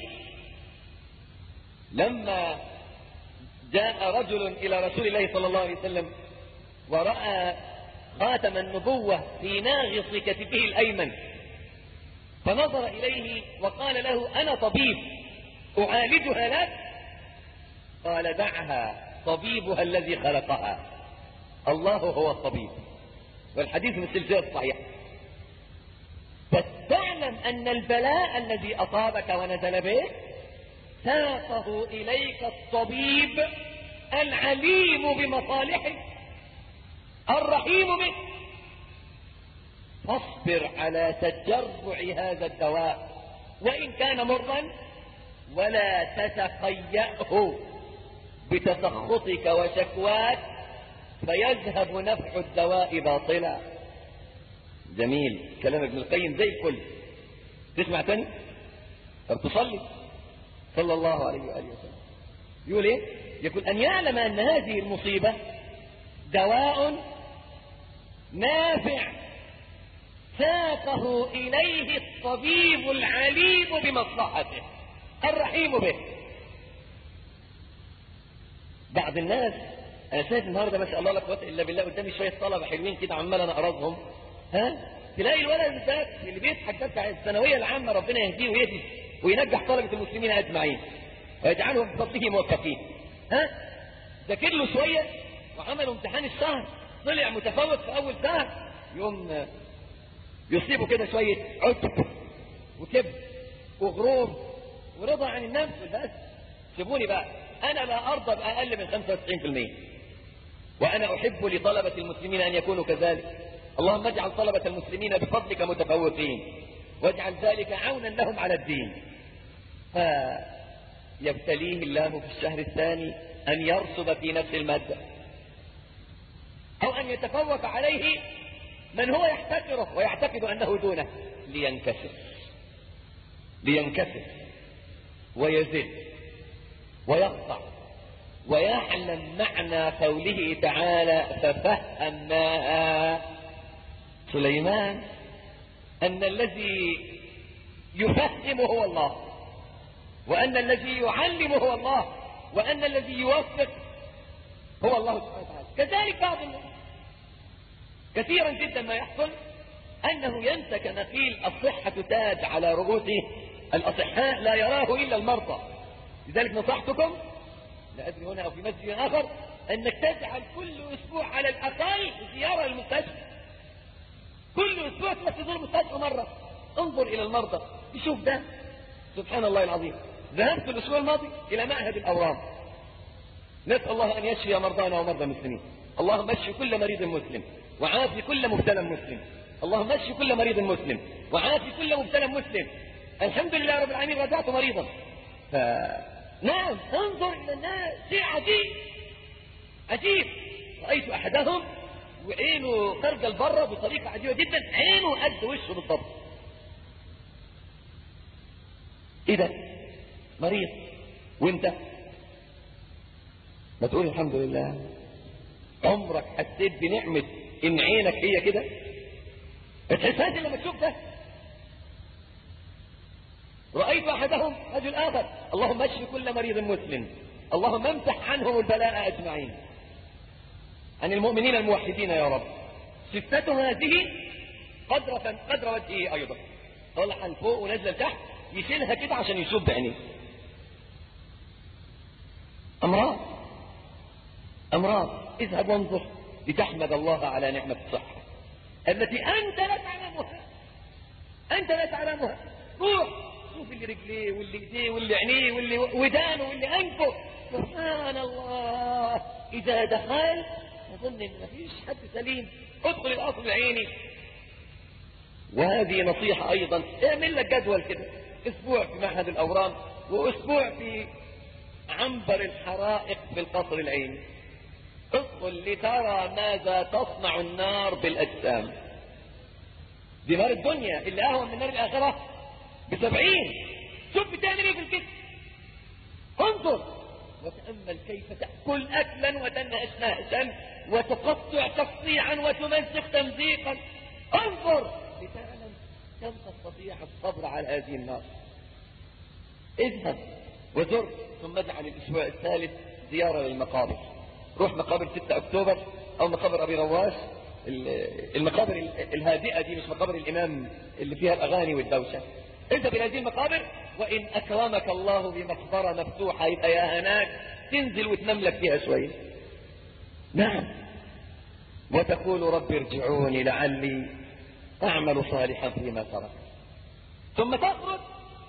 لما جاء رجل الى رسول الله صلى الله عليه وسلم ورأى خاتم النبوة في ناغص كتفه الايمن، فنظر اليه وقال له انا طبيب اعالجها لك، قال دعها، طبيبها الذي خلقها، الله هو الطبيب. والحديث من السلسلة الصحيحة. فتعلم ان البلاء الذي اصابك ونزل بك ساقه اليك الطبيب العليم بمصالحك الرحيم بك، فاصبر على تجرع هذا الدواء وان كان مرا، ولا تتقيأه بتسخطك وشكواك فيذهب نفع الدواء باطلا. جميل كلام ابن القيم زي الفل. تسمع تاني؟ طب تصلي صلى الله عليه وآله وسلم. يقول ايه؟ يقول ان يعلم ان هذه المصيبة دواء نافع ساقه اليه الطبيب العليم بمصلحته الرحيم به. بعض الناس، انا شايف النهارده ما شاء الله لا قوه الا بالله قدامي شويه طلبه حلوين كده عمال انا اقرضهم، ها تلاقي الولد ده اللي بيضحك ده بتاع الثانويه العامه ربنا يهديه ويهدي وينجح طلبه المسلمين اجمعين ويجعلهم بفضله موفقين، ها ذاكر له شويه وعملوا امتحان الشهر طلع متفوق في اول شهر، يوم يصيبوا كده شويه عجب وكبر وغرور ورضا عن النفس. بس سيبوني بقى، انا لا ارضى باقل من خمسة وتسعين بالمئة، وانا احب لطلبة المسلمين ان يكونوا كذلك. اللهم اجعل طلبة المسلمين بفضلك متفوقين واجعل ذلك عونا لهم على الدين. فيبتليه الله في الشهر الثاني ان يرسب في نفس المادة او ان يتفوق عليه من هو يحتكره ويعتقد انه دونه، لينكسر لينكسر ويزل ويخضع ويعلم معنى قوله تعالى ففهمناها سليمان ان الذي يفهم هو الله، وان الذي يعلم هو الله، وان الذي يوفق هو الله سبحانه وتعالى. كذلك بعض الناس كثيرا جدا ما يحصل انه ينسى كما قيل الصحة تاج على رؤوس الاصحاء لا يراه الا المرضى. لذلك نصحتكم، لا ادري هنا او في مسجد اخر، انك تجعل كل اسبوع على الاقل زيارة للمستشفى. كل اسبوع تروح تزور المستشفى مرة، انظر الى المرضى تشوف ده. سبحان الله العظيم، ذهبت الاسبوع الماضي الى معهد الاورام، نسأل الله ان يشفي مرضانا ومرضى المسلمين. اللهم اشف كل مريض مسلم وعافي كل مبتلى مسلم. اللهم اشف كل مريض مسلم وعافي كل مبتلى مسلم. الحمد لله رب العالمين رجعت مريضا. ف... نعم انظر الى الناس، شيء عجيب عجيب. رأيت احدهم وعينه خارجه لبره بطريقه عجيبه جدا، عينه قد وشه بالضبط. ايه ده؟ مريض. وانت ما تقول الحمد لله؟ عمرك حسيت بنعمه ان عينك هي كده؟ تحسهاش لما تشوف ده؟ رأيت أحدهم رجل آخر، اللهم اشف كل مريض مسلم، اللهم امسح عنهم البلاء أجمعين، عن المؤمنين الموحدين يا رب. صفته هذه قدر قدر وجهه أيضا، طلع لفوق ونزل تحت، يشيلها كده عشان يشوف بعينيه. أمراض أمراض. اذهب وانظر لتحمد الله على نعمة الصحة التي أنت لا تعلمها، أنت لا تعلمها. روح شوف اللي رجليه واللي ايديه واللي عينيه واللي ودانه واللي انفه، سبحان الله. اذا دخل اظن ان مفيش حد سليم، ادخل القصر العيني. وهذه نصيحة ايضا، اعمل لك جدول كده، اسبوع في معهد الاورام واسبوع في عنبر الحرائق في القصر العيني. ادخل لترى ماذا تصنع النار بالاجسام. دي نار الدنيا اللي اهون من نار الاخره بسبعين. شوف بتعمل ايه في الجسم، انظر وتأمل كيف تأكل أكلا وتنهش نهشا وتقطع تقطيعا وتمزق تمزيقا. انظر لتعلم كم تستطيع الصبر على هذه النار. اذهب وزر، ثم اجعل الاسبوع الثالث زيارة للمقابر. روح مقابر ستة اكتوبر او مقابر ابي رواش، المقابر الهادئة دي، مش مقابر الامام اللي فيها الاغاني والدوشة. اذهب الى هذه المقابر، وان اكرمك الله بمقبرة مفتوحة يبقى يا هناك تنزل وتنام لك فيها شوية. نعم. وتقول رب ارجعوني لعلي اعمل صالحا فيما ترك. ثم تخرج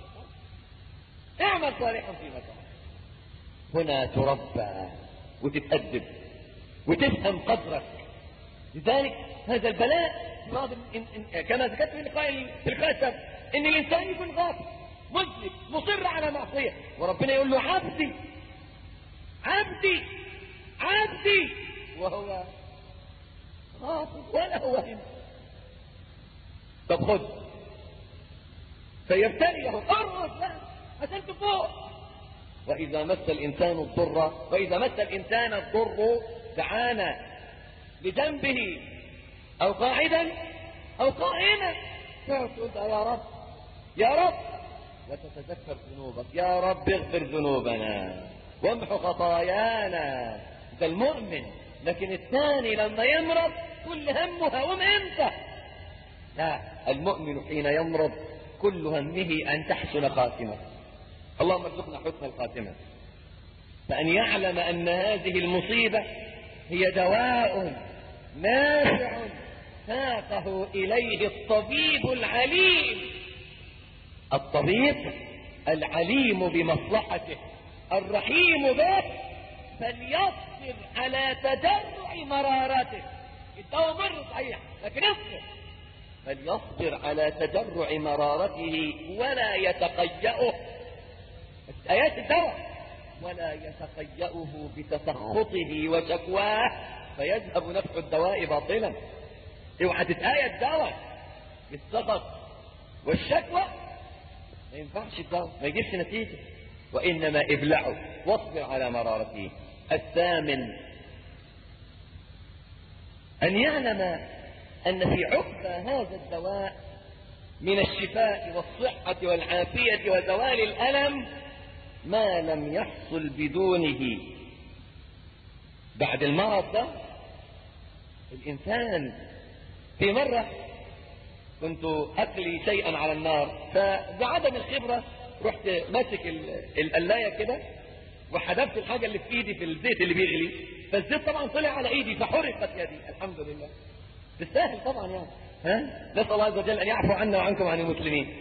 اعمل صالحا فيما ترك. هنا تربى وتتأدب وتفهم قدرك. لذلك هذا البلاء كما ذكرت في اللقاء في اللقاء السابق، ان الانسان يكون غافل مذنب مصر على معصيه، وربنا يقول له عبدي عبدي عبدي، وهو غافل ولا هو هم. طب خذ فيبتليه، ارقص بقى عشان تفوق. واذا مس الانسان الضر واذا مس الانسان الضر دعانا لذنبه او قاعدا او قائما، تقول يا رب يا رب وتتذكر ذنوبك، يا رب اغفر ذنوبنا وامحو خطايانا. ده المؤمن. لكن الثاني لما يمرض كل همه هوم امتى؟ لا، المؤمن حين يمرض كل همه ان تحسن خاتمه. اللهم ارزقنا حسن الخاتمه. فان يعلم ان هذه المصيبه هي دواء نافع ساقه اليه الطبيب العليم، الطبيب العليم بمصلحته الرحيم به، فليصبر على تجرع مرارته. الدواء مر صحيح لكن اصبر. فليصبر على تجرع مرارته ولا يتقيأه، آيات الدواء، ولا يتقيأه بتسخطه وشكواه فيذهب نفع الدواء باطلا. اوعى تتآية الدواء بالسخط والشكوى، ما ينفعش الدواء، ما يجيبش نتيجة. وإنما ابلعه واصبر على مرارته. الثامن أن يعلم أن في عقبى هذا الدواء من الشفاء والصحة والعافية وزوال الألم ما لم يحصل بدونه. بعد المرض ده الإنسان، في مرة كنت أقلي شيئا على النار، فبعدم الخبرة رحت ماسك القلاية كده وحدفت الحاجة اللي في ايدي في الزيت اللي بيغلي، فالزيت طبعا طلع على ايدي فحرقت يدي. الحمد لله، تستاهل طبعا يعني، ها، نسأل الله عز وجل ان يعفو عنا وعنكم عن المسلمين.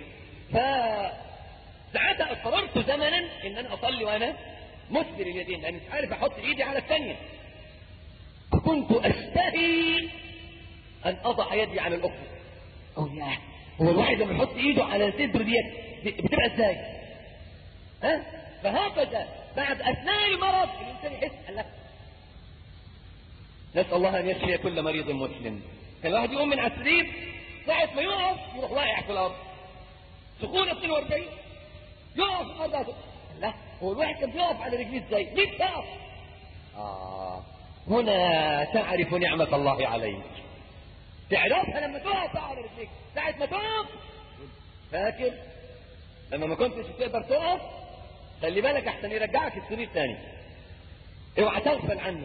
فساعتها اضطررت زمنا ان انا اصلي وانا مسبل اليدين، لان مش عارف احط ايدي على الثانية. كنت اشتهي ان اضع يدي على الاخرى. اقول يا هو الواحد لما يحط ايده على صدره ديت بتبقى ازاي؟ ها؟ فهكذا بعد اثناء المرض الانسان يحس الله نسأل الله أن يشفي كل مريض مسلم. كان الواحد يقوم من على السرير ساعة ما يقف يروح واقع في الأرض، سخونة اثنين وأربعين، يقف الأرض. لا، هو الواحد كان بيقف على رجليه ازاي؟ ليه تقف؟ آه هنا تعرف نعمة الله عليك، تعرفها لما تقف على رجليك. ساعة ما تقف فاكر لما ما كنتش تقدر تقف، خلي بالك احسن يرجعك السرير تاني، اوعى تغفل عنه،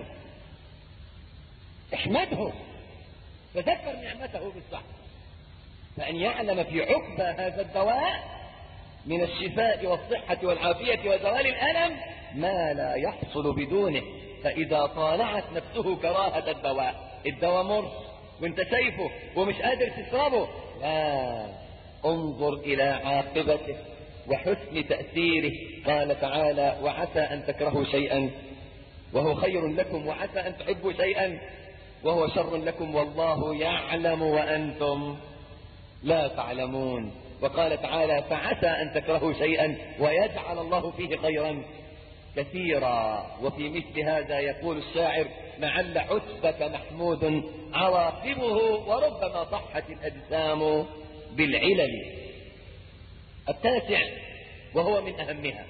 احمده، تذكر نعمته بالصحة، فأن يعلم في عقبى هذا الدواء من الشفاء والصحة والعافية وزوال الألم ما لا يحصل بدونه. فإذا طالعت نفسه كراهة الدواء، الدواء مر وانت شايفه ومش قادر تشربه، لا، انظر إلى عاقبته وحسن تأثيره. قال تعالى: وعسى أن تكرهوا شيئا وهو خير لكم، وعسى أن تحبوا شيئا وهو شر لكم، والله يعلم وأنتم لا تعلمون. وقال تعالى: فعسى أن تكرهوا شيئا ويجعل الله فيه خيرا كثيرا. وفي مثل هذا يقول الشاعر: لعل عتبة محمود عواقبه وربما صحت الأجسام بالعلل. التاسع وهو من أهمها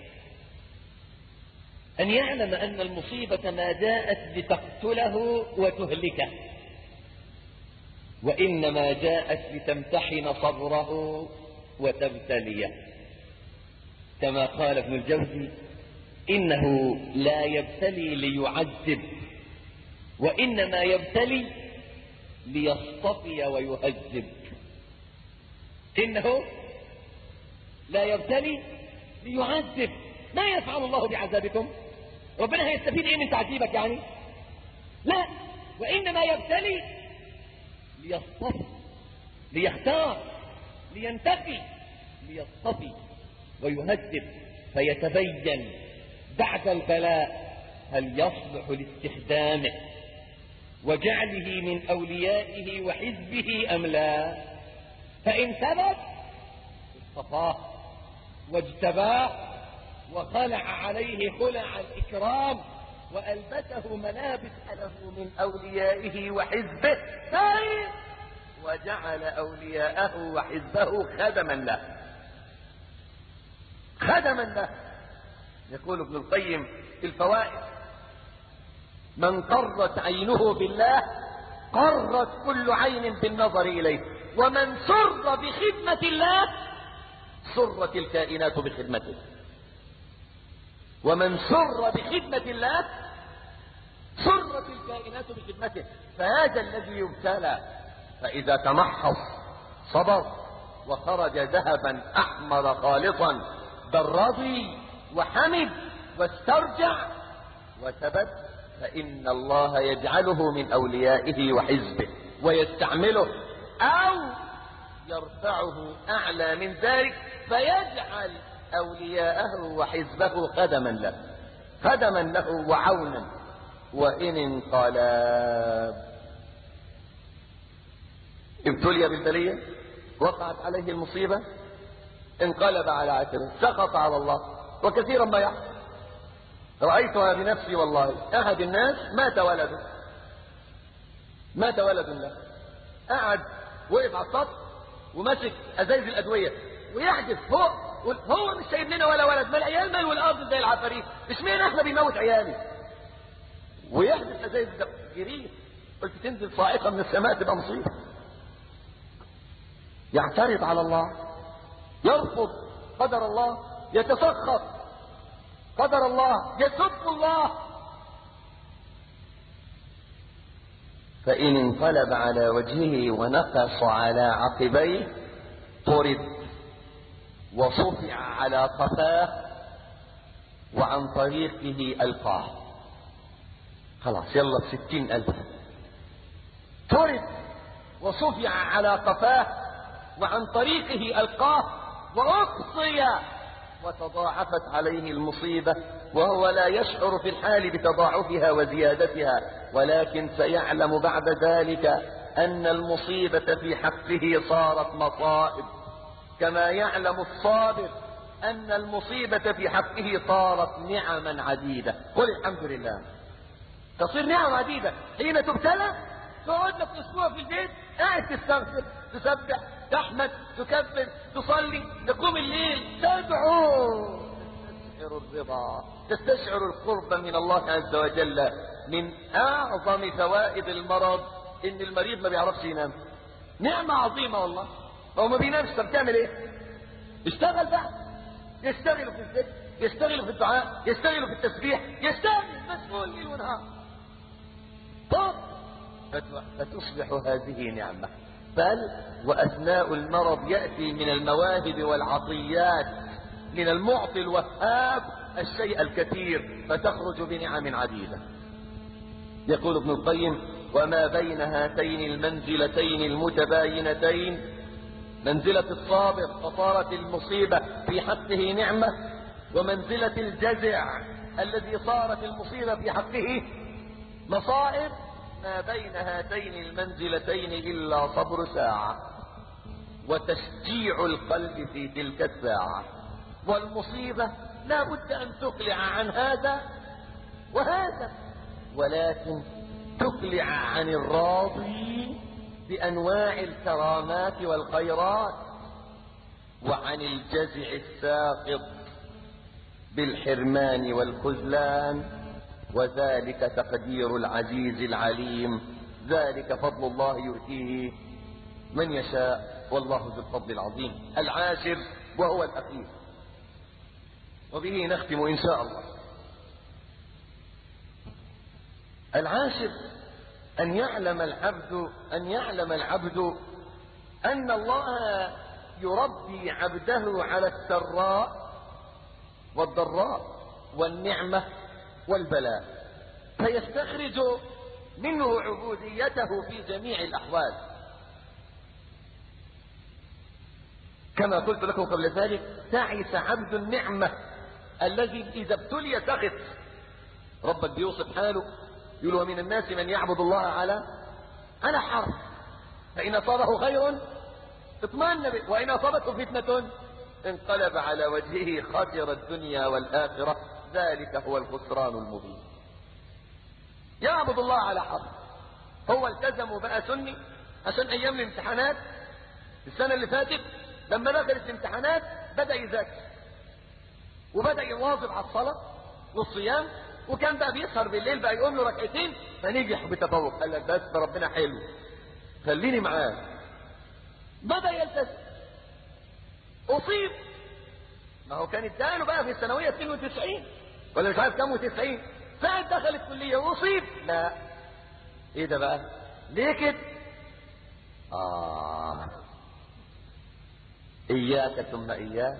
أن يعلم أن المصيبة ما جاءت لتقتله وتهلكه، وإنما جاءت لتمتحن صبره وتبتليه. كما قال ابن الجوزي: إنه لا يبتلي ليعذب، وإنما يبتلي ليصطفي ويهذب. إنه لا يبتلي ليعذب، ما يفعل الله بعذابكم؟ ربنا هيستفيد ايه من تعذيبك يعني؟ لا، وإنما يبتلي ليصطفي، ليختار، لينتقي، ليصطفي ويهذب، فيتبين بعد البلاء هل يصلح لاستخدامه وجعله من أوليائه وحزبه أم لا. فإن ثبت اصطفاه واجتباه وخلع عليه خلع الإكرام وألبسه ملابس له من أوليائه وحزبه، طيب، وجعل أولياءه وحزبه خدما له، خدما له. يقول ابن القيم في الفوائد: من قرت عينه بالله قرت كل عين بالنظر إليه، ومن سر بخدمة الله سرت الكائنات بخدمته. ومن سر بخدمة الله سرت الكائنات بخدمته. فهذا الذي يبتلى فإذا تمحص صبر وخرج ذهبا أحمر خالصا بل رضي وحمد واسترجع وثبت، فإن الله يجعله من أوليائه وحزبه ويستعمله، أو يرفعه أعلى من ذلك فيجعل أولياءه وحزبه خدما له، خدما له وعونا. وإن انقلب، ابتلي بالبلية، وقعت عليه المصيبة، انقلب على عثره، سقط على الله. وكثيرا ما يحصل، رأيتها بنفسي والله. أحد الناس مات ولده، مات ولد له، قعد وقف على السطح ومسك أزايز الأدوية ويحدث فوق، هو مش سايب لنا ولا ولد، ما العيال مال والأرض زي العفاريت، اشمعنى احنا بيموت عيالي؟ ويحدث أزايز جريء. قلت تنزل صاعقة من السماء تبقى مصيبة. يعترض على الله، يرفض قدر الله، يتسخط قدر الله، يسب الله. فإن انقلب على وجهه ونقص على عقبيه طرد وصفع على قفاه وعن طريقه ألقاه. خلاص يلا بستين ألف. طرد وصفع على قفاه وعن طريقه ألقاه وأقصي وتضاعفت عليه المصيبة، وهو لا يشعر في الحال بتضاعفها وزيادتها، ولكن سيعلم بعد ذلك أن المصيبة في حقه صارت مصائب، كما يعلم الصابر أن المصيبة في حقه صارت نعما عديدة. قل الحمد لله. تصير نعمة عديدة. حين تبتلى تقعد لك اسبوع في البيت قاعد تستغفر، تسبح، تحمد، تكبر، تصلي، تقوم الليل، تدعو، تستشعر الرضا، تستشعر القرب من الله عز وجل. من اعظم فوائد المرض ان المريض ما بيعرفش ينام. نعمة عظيمة والله. هو ما بينامش، طب تعمل ايه؟ اشتغل بقى، يشتغلوا في الذكر، يشتغلوا في الدعاء، يشتغلوا في التسبيح، يشتغل مسؤول ليل ونهار. طب فتصبح هذه نعمة. بل وأثناء المرض يأتي من المواهب والعطيات من المعطي الوهاب الشيء الكثير، فتخرج بنعم عديدة. يقول ابن القيم: وما بين هاتين المنزلتين المتباينتين، منزلة الصابر فصارت المصيبة في حقه نعمة، ومنزلة الجزع الذي صارت المصيبة في حقه مصائب، ما بين هاتين المنزلتين إلا صبر ساعة وتشجيع القلب في تلك الساعة. والمصيبة لا بد أن تقلع عن هذا وهذا، ولكن تقلع عن الراضي بأنواع الكرامات والخيرات، وعن الجزع الساقط بالحرمان والخذلان. وذلك تقدير العزيز العليم، ذلك فضل الله يؤتيه من يشاء، والله ذو الفضل العظيم. العاشر وهو الأخير، وبه نختم إن شاء الله. العاشر أن يعلم العبد أن يعلم العبد أن الله يربي عبده على السراء والضراء والنعمة والبلاء، فيستخرج منه عبوديته في جميع الأحوال. كما قلت لكم قبل ذلك: تعس عبد النعمة الذي إذا ابتلي سخط. ربك بيوصف حاله يقول: ومن الناس من يعبد الله على على حرف، فإن أصابه خير اطمأن به، وإن أصابته فتنة انقلب على وجهه، خسر الدنيا والآخرة، ذلك هو الخسران المبين. يعبد الله على حرف. هو التزم وبقى سني عشان أيام الامتحانات السنة اللي فاتت، لما دخلت الامتحانات بدأ يذاكر وبدأ يواظب على الصلاة والصيام، وكان بقى بيسهر بالليل، بقى يقوم له ركعتين فنجح بتفوق. قال لك بس ربنا حلو، خليني معاه. بدأ يلتزم، أصيب. ما هو كان اداله بقى في الثانوية اثنين وتسعين ولا مش عارف كام وتسعين، ساعة دخل الكلية وأصيب. لا، ايه ده بقى؟ ليه كده؟ آه إياك ثم إياك.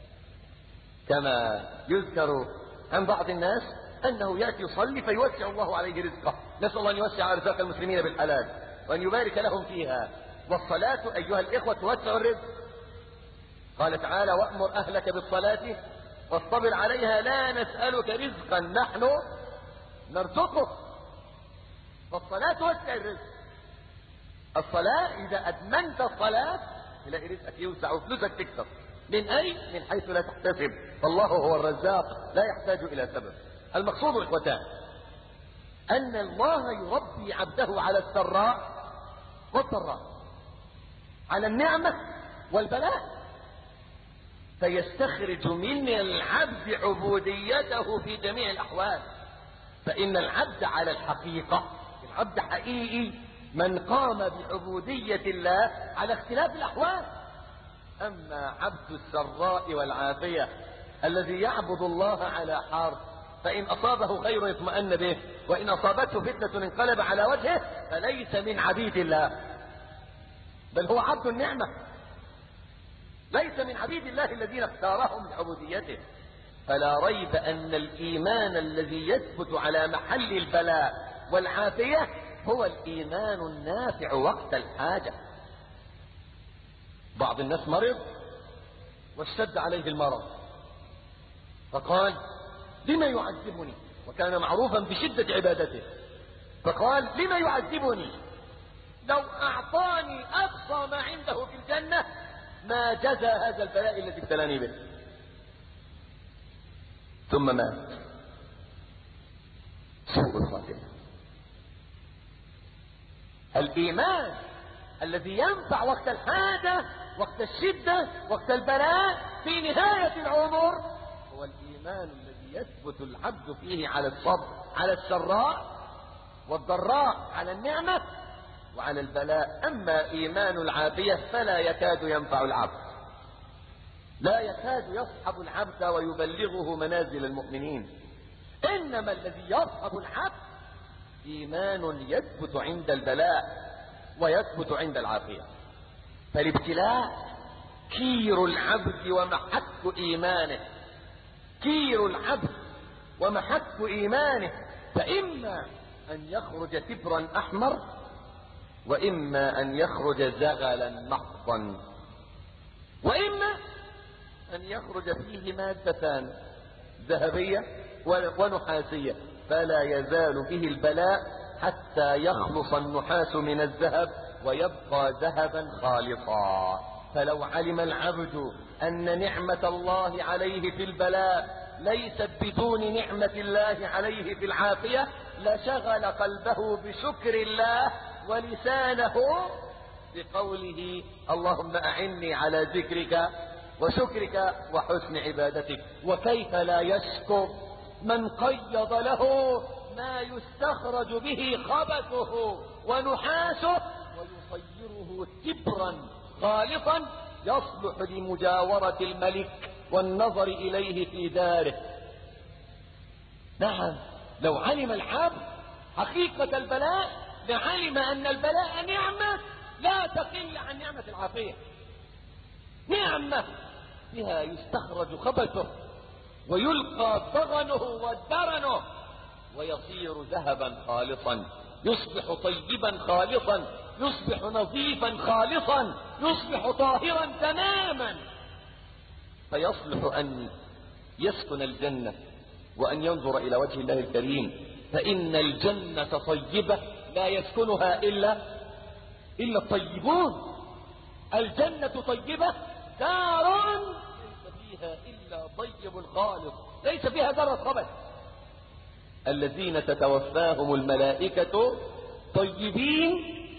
كما يذكر عن بعض الناس أنه يأتي يصلي فيوسع الله عليه رزقه. نسأل الله أن يوسع أرزاق المسلمين بالحلال وأن يبارك لهم فيها. والصلاة أيها الإخوة توسع الرزق. قال تعالى: وأمر أهلك بالصلاة واصطبر عليها لا نسألك رزقا نحن نرزقك. فالصلاة توسع الرزق. الصلاة إذا أدمنت الصلاة تلاقي رزقك يوسع وفلوسك تكثر. من أي؟ من حيث لا تحتسب، فالله هو الرزاق لا يحتاج إلى سبب. المقصود إخوتان أن الله يربي عبده على السراء والضراء، على النعمة والبلاء، فيستخرج من العبد عبوديته في جميع الأحوال. فإن العبد على الحقيقة، العبد حقيقي من قام بعبودية الله على اختلاف الأحوال. أما عبد السراء والعافية الذي يعبد الله على حرف، فإن أصابه خير يطمئن به، وإن أصابته فتنة انقلب على وجهه، فليس من عبيد الله، بل هو عبد النعمة، ليس من عبيد الله الذين اختارهم لعبوديته. فلا ريب أن الإيمان الذي يثبت على محل البلاء والعافية هو الإيمان النافع وقت الحاجة. بعض الناس مرض واشتد عليه المرض، فقال: لما يعذبني؟ وكان معروفا بشدة عبادته، فقال: لما يعذبني؟ لو أعطاني أقصى ما عنده في الجنة ما جزى هذا البلاء الذي ابتلاني به. ثم مات. سوء الخاتمة. الإيمان الذي ينفع وقت الحاجة، وقت الشدة، وقت البلاء، في نهاية العمر، هو الإيمان الذي يثبت العبد فيه على الصبر، على السراء والضراء، على النعمة وعلى البلاء. أما إيمان العافية فلا يكاد ينفع العبد، لا يكاد يصحب العبد ويبلغه منازل المؤمنين. إنما الذي يصحب العبد إيمان يثبت عند البلاء ويثبت عند العافية. فالابتلاء كير العبد ومحك إيمانه، كير العبد ومحك إيمانه، فإما أن يخرج تبرا أحمر، وإما أن يخرج زغلا محضا، وإما أن يخرج فيه مادتان ذهبية ونحاسية، فلا يزال به البلاء حتى يخلص النحاس من الذهب ويبقى ذهبا خالصا. فلو علم العبد أن نعمة الله عليه في البلاء ليست بدون نعمة الله عليه في العافية لشغل قلبه بشكر الله ولسانه بقوله اللهم أعني على ذكرك وشكرك وحسن عبادتك. وكيف لا يشكر من قيض له ما يستخرج به خبثه ونحاسه ويصيره تبرا خالصا يصلح لمجاورة الملك والنظر إليه في داره. نعم، لو علم العبد حقيقة البلاء لعلم أن البلاء نعمة لا تقل عن نعمة العافية، نعمة بها يستخرج خبثه ويلقى ضغنه ودرنه ويصير ذهبا خالصا، يصبح طيبا خالصا، يصبح نظيفا خالصا، يصبح طاهرا تماما، فيصلح أن يسكن الجنة وأن ينظر إلى وجه الله الكريم. فإن الجنة طيبة لا يسكنها إلا إلا الطيبون. الجنة طيبة دار ليس فيها إلا طيب خالص، ليس فيها ذرة خبث. الذين تتوفاهم الملائكة طيبين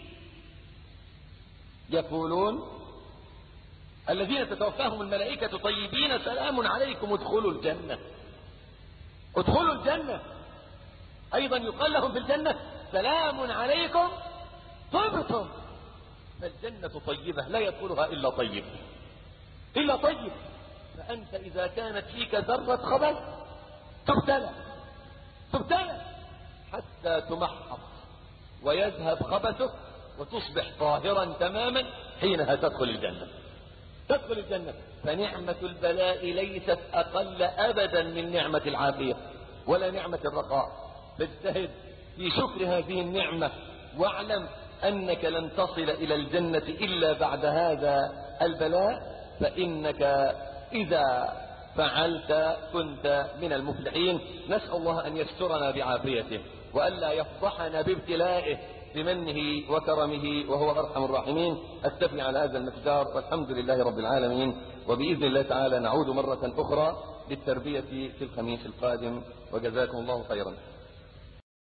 يقولون الذين تتوفاهم الملائكة طيبين سلام عليكم ادخلوا الجنة، ادخلوا الجنة. أيضا يقال لهم في الجنة سلام عليكم طبتم. فالجنة طيبة لا يدخلها إلا طيب، إلا طيب. فأنت إذا كانت فيك ذرة خبث تبتلى تبتلى حتى تمحص ويذهب خبثك وتصبح طاهرا تماما، حينها تدخل الجنة، تدخل الجنة. فنعمة البلاء ليست أقل أبدا من نعمة العافية ولا نعمة الرخاء. فاجتهد في شكر هذه النعمة واعلم أنك لن تصل إلى الجنة إلا بعد هذا البلاء، فإنك إذا فعلت كنت من المفلحين. نسأل الله أن يسترنا بعافيته وألا يفضحنا بابتلائه بمنه وكرمه وهو أرحم الراحمين. أستفي على هذا المقدار والحمد لله رب العالمين، وبإذن الله تعالى نعود مرة أخرى للتربية في الخميس القادم، وجزاكم الله خيرا.